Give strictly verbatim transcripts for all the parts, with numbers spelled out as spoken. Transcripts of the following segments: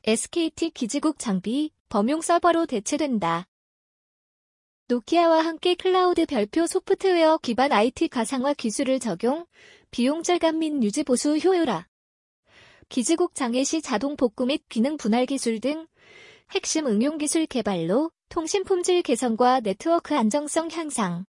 에스케이티 기지국 장비, 범용 서버로 대체된다. 노키아와 함께 클라우드 별표 소프트웨어 기반 아이티 가상화 기술을 적용, 비용 절감 및 유지 보수 효율화. 기지국 장애 시 자동 복구 및 기능 분할 기술 등 핵심 응용 기술 개발로 통신 품질 개선과 네트워크 안정성 향상.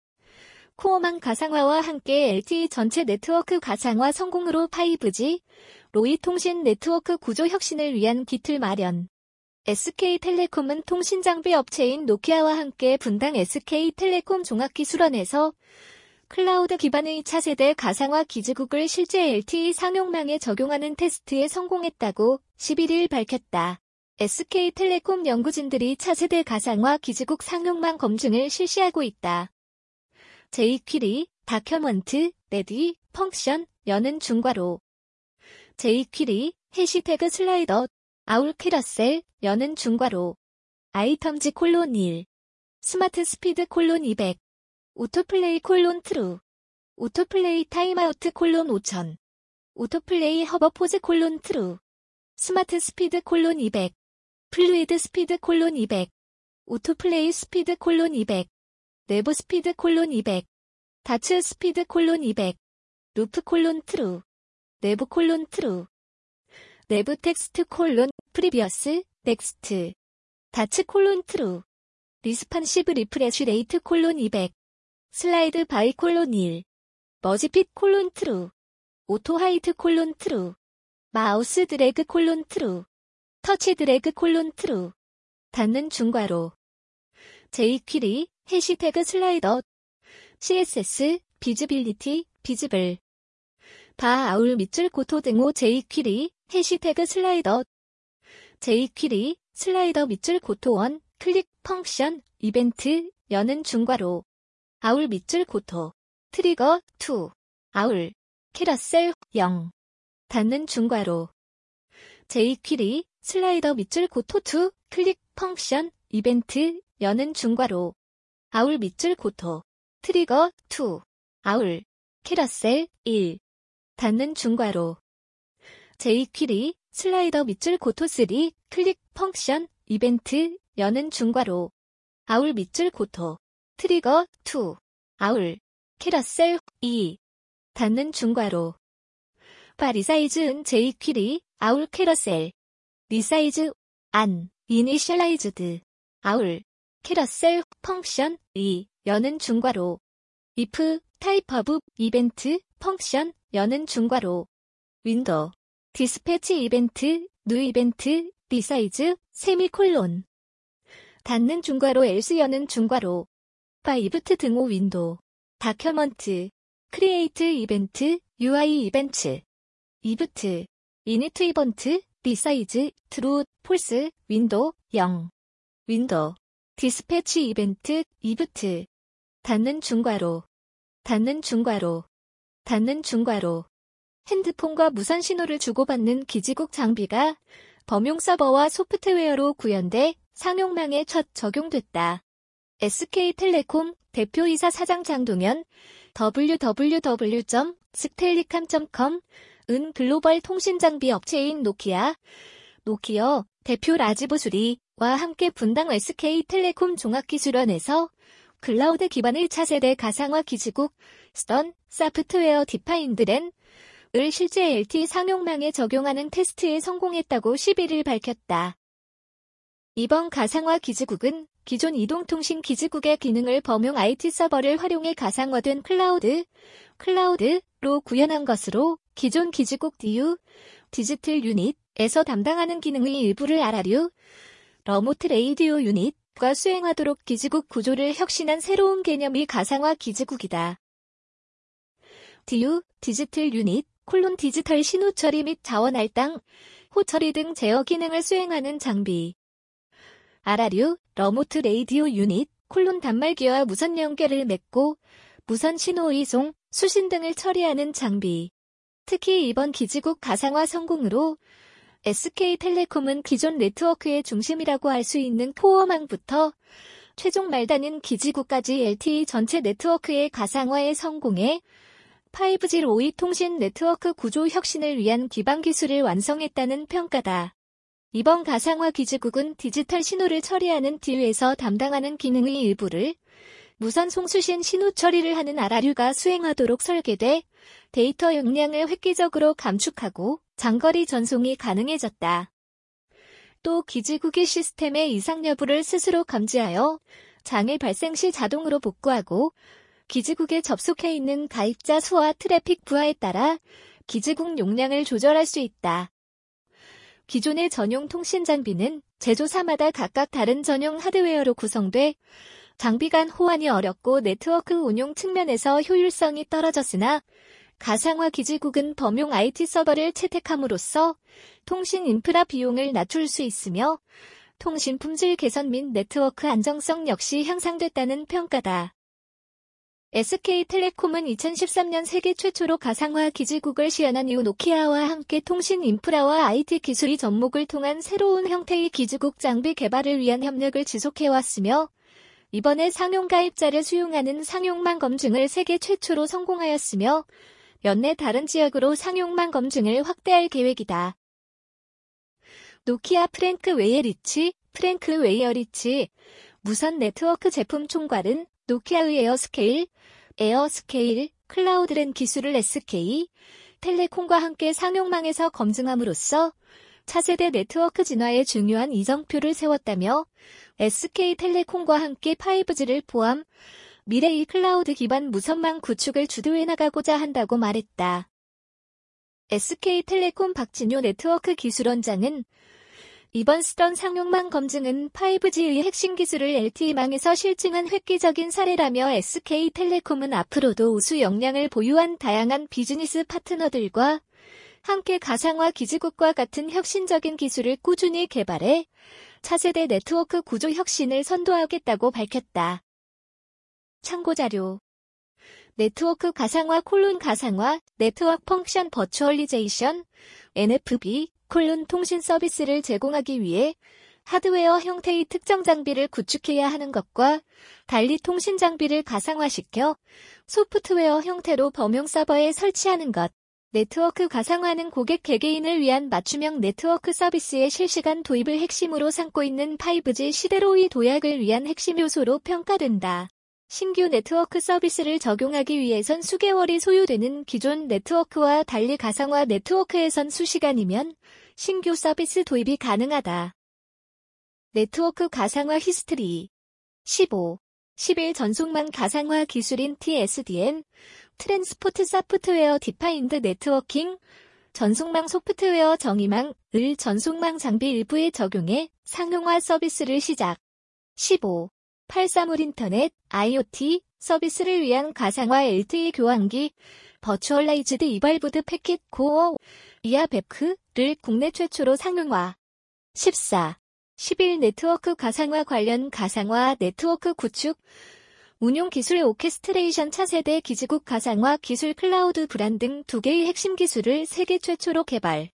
코어망 가상화와 함께 엘티이 전체 네트워크 가상화 성공으로 파이브지, 로이 통신 네트워크 구조 혁신을 위한 기틀 마련. 에스케이텔레콤은 통신장비 업체인 노키아와 함께 분당 에스케이텔레콤 종합기술원에서 클라우드 기반의 차세대 가상화 기지국을 실제 엘티이 상용망에 적용하는 테스트에 성공했다고 십일일 밝혔다. 에스케이텔레콤 연구진들이 차세대 가상화 기지국 상용망 검증을 실시하고 있다. 제이퀴리, 다큐먼트, 레디, 펑션, 여는 중괄호. 제이퀴리, 해시태그 슬라이더, 아울 캐러셀, 여는 중괄호. 아이텀즈 콜론 일. 스마트 스피드 콜론 이백. 오토플레이 콜론 트루. 오토플레이 타임아우트 콜론 오천. 오토플레이 허버포즈 콜론 트루. 스마트 스피드 콜론 이백. 플루이드 스피드 콜론 이백. 오토플레이 스피드 콜론 이백. 내부 스피드 콜론 이백. 다츠 스피드 콜론 이백. 루프 콜론 트루. 내부 콜론 트루. 내부 텍스트 콜론 프리비어스 넥스트. 다츠 콜론 트루. 리스판시브 리프레쉬 레이트 콜론 이백. 슬라이드 바이 콜론 일. 머지핏 콜론 트루. 오토 하이트 콜론 트루. 마우스 드래그 콜론 트루. 터치 드래그 콜론 트루. 닫는 중괄호. 제이퀴리, 해시태그 슬라이더. 씨에스에스, 비즈빌리티, 비즈블. 바 아울 밑줄 고토 등호 제이퀴리, 해시태그 슬라이더. 제이퀴리, 슬라이더 밑줄 고토 원, 클릭, 펑션, 이벤트, 여는 중괄호. 아울 밑줄 고토. 트리거, 이. 아울. 캐러셀, 영. 닫는 중괄호. 제이퀴리, 슬라이더 밑줄 고토 이, 클릭, 펑션, 이벤트, 여는 중괄호. 아울 밑줄 고토. 트리거, 이. 아울. 캐러셀, 일. 닫는 중괄호. 제이퀴리, 슬라이더 밑줄 고토 삼, 클릭, 펑션, 이벤트, 여는 중괄호. 아울 밑줄 고토. 트리거, 이. 아울. 캐러셀, 이. 닫는 중괄호. 바 리사이즈 은 제이퀴리, 아울 캐러셀. 리사이즈, 안, 이니셜라이즈드. 아울. 캐러셀, 펑션, 이, 여는 중괄호. if, 타입 오브, 이벤트, 펑션, 여는 중괄호. 윈도우. 디스패치 이벤트, 뉴 이벤트, 리사이즈, 세미콜론. 닫는 중괄호 else 여는 중괄호. 바 이브트 등호 윈도우. 다큐먼트. 크리에이트 이벤트, 유아이 이벤트. 이브트. 이니트 이번트, 리사이즈, 트루, 폴스, 윈도우, 영. 윈도우. 디스패치 이벤트, 이브트. 닫는 중괄호. 닫는 중괄호. 닫는 중괄호. 핸드폰과 무선 신호를 주고받는 기지국 장비가 범용 서버와 소프트웨어로 구현돼 상용망에 첫 적용됐다. 에스케이텔레콤 대표이사 사장 장동현 더블유 더블유 더블유 점 스텔리캄 점 컴 은 글로벌 통신장비 업체인 노키아, 노키어 대표 라지브 수리와 함께 분당 에스케이텔레콤 종합기술원에서 클라우드 기반의 차세대 가상화 기지국 스턴 소프트웨어 디파인드 랜을 실제 엘티이 상용망에 적용하는 테스트에 성공했다고 십일일 밝혔다. 이번 가상화 기지국은 기존 이동통신 기지국의 기능을 범용 아이티 서버를 활용해 가상화된 클라우드, 클라우드로 구현한 것으로 기존 기지국 디유, 디지털 유닛에서 담당하는 기능의 일부를 알아류, 러모트 레이디오 유닛과 수행하도록 기지국 구조를 혁신한 새로운 개념이 가상화 기지국이다. 디유, 디지털 유닛, 콜론 디지털 신호 처리 및 자원 할당, 호 처리 등 제어 기능을 수행하는 장비. 알아류, 러모트 레이디오 유닛, 콜론 단말기와 무선 연결을 맺고 무선 신호 이송, 수신 등을 처리하는 장비. 특히 이번 기지국 가상화 성공으로 에스케이텔레콤은 기존 네트워크의 중심이라고 할 수 있는 코어망부터 최종 말단인 기지국까지 엘티이 전체 네트워크의 가상화에 성공해 파이브지 로이 통신 네트워크 구조 혁신을 위한 기반 기술을 완성했다는 평가다. 이번 가상화 기지국은 디지털 신호를 처리하는 디유에서 담당하는 기능의 일부를 무선 송수신 신호 처리를 하는 알알유가 수행하도록 설계돼 데이터 용량을 획기적으로 감축하고 장거리 전송이 가능해졌다. 또 기지국이 시스템의 이상 여부를 스스로 감지하여 장애 발생 시 자동으로 복구하고 기지국에 접속해 있는 가입자 수와 트래픽 부하에 따라 기지국 용량을 조절할 수 있다. 기존의 전용 통신 장비는 제조사마다 각각 다른 전용 하드웨어로 구성돼 장비 간 호환이 어렵고 네트워크 운용 측면에서 효율성이 떨어졌으나 가상화 기지국은 범용 아이티 서버를 채택함으로써 통신 인프라 비용을 낮출 수 있으며 통신 품질 개선 및 네트워크 안정성 역시 향상됐다는 평가다. 에스케이텔레콤은 이천십삼 년 세계 최초로 가상화 기지국을 시연한 이후 노키아와 함께 통신 인프라와 아이티 기술이 접목을 통한 새로운 형태의 기지국 장비 개발을 위한 협력을 지속해왔으며 이번에 상용 가입자를 수용하는 상용망 검증을 세계 최초로 성공하였으며 연내 다른 지역으로 상용망 검증을 확대할 계획이다. 노키아 프랭크 웨이어리치, 프랭크 웨이어리치 무선 네트워크 제품 총괄은 노키아의 에어스케일, 에어스케일, 클라우드랜 기술을 에스케이, 텔레콤과 함께 상용망에서 검증함으로써 차세대 네트워크 진화에 중요한 이정표를 세웠다며 에스케이텔레콤과 함께 파이브지를 포함 미래의 클라우드 기반 무선망 구축을 주도해 나가고자 한다고 말했다. 에스케이텔레콤 박진효 네트워크 기술원장은 이번 쓰던 상용망 검증은 파이브지의 핵심 기술을 엘티이망에서 실증한 획기적인 사례라며 에스케이텔레콤은 앞으로도 우수 역량을 보유한 다양한 비즈니스 파트너들과 함께 가상화 기지국과 같은 혁신적인 기술을 꾸준히 개발해 차세대 네트워크 구조 혁신을 선도하겠다고 밝혔다. 참고자료 네트워크 가상화 콜론 가상화 네트워크 펑션 버추얼리제이션 엔에프비 콜론 통신 서비스를 제공하기 위해 하드웨어 형태의 특정 장비를 구축해야 하는 것과 달리 통신 장비를 가상화시켜 소프트웨어 형태로 범용 서버에 설치하는 것. 네트워크 가상화는 고객 개개인을 위한 맞춤형 네트워크 서비스의 실시간 도입을 핵심으로 삼고 있는 파이브지 시대로의 도약을 위한 핵심 요소로 평가된다. 신규 네트워크 서비스를 적용하기 위해선 수개월이 소요되는 기존 네트워크와 달리 가상화 네트워크에선 수시간이면 신규 서비스 도입이 가능하다. 네트워크 가상화 히스토리 십오. 십일 전송망 가상화 기술인 티에스디엔 트랜스포트 소프트웨어 디파인드 네트워킹 전송망 소프트웨어 정의망을 전송망 장비 일부에 적용해 상용화 서비스를 시작. 십오. 팔십삼 홀 인터넷, 아이오티 서비스를 위한 가상화 엘티이 교환기, 버추얼라이즈드 이발브드 패킷 코어, 이아베크를 국내 최초로 상용화. 십사. 십일 네트워크 가상화 관련 가상화 네트워크 구축, 운용 기술 오케스트레이션 차세대 기지국 가상화 기술 클라우드 브란 등 두 개의 핵심 기술을 세계 최초로 개발.